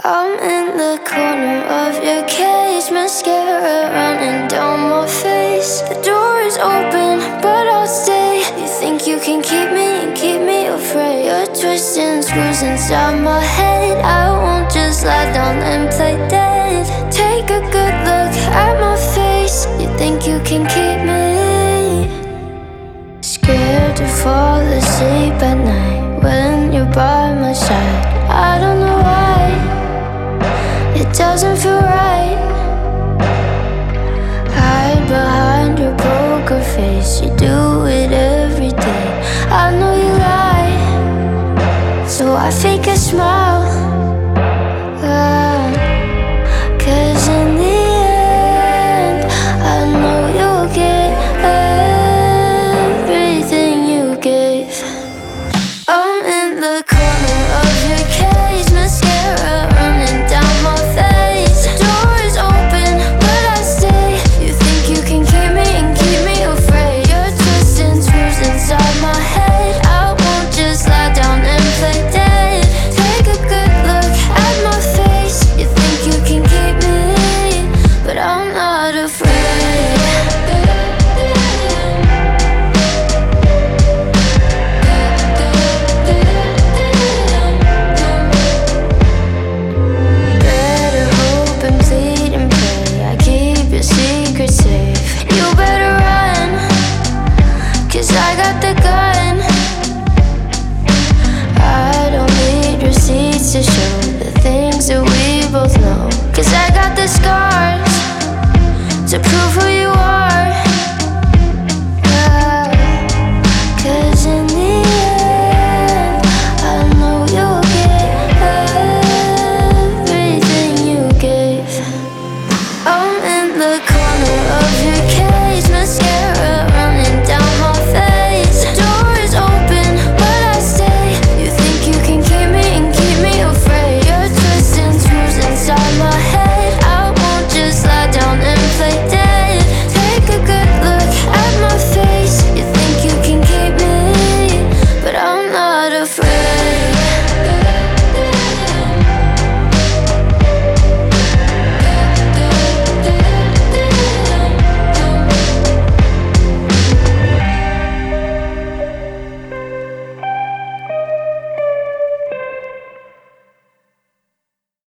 I'm in the corner of your cage, mascara running down my face. The door is open, but I'll stay. You think you can keep me and keep me afraid. You're twisting screws inside my head. I won't just lie down and play dead. Take a good look at my face. You think you can keep me? Scared to fall asleep at night when you're by my side. I don't know why it doesn't feel right. Hide behind your poker face. You do it every day. I know you lie, so I fake a smile. 'Cause in the end, I know you'll get everything you gave. I'm in the corner of your cage, mascara running down my face. The door is open, but I stay. You think you can keep me and keep me afraid. You're twisting screws inside my head. I won't just lie down and play dead. Take a good look at my face. You think you can keep me, but I'm not afraid. Better hope and plead and pray I keep your secret safe. You better run, 'cause I got the gun. I don't need receipts to show the things that we both know, 'cause I got the scars.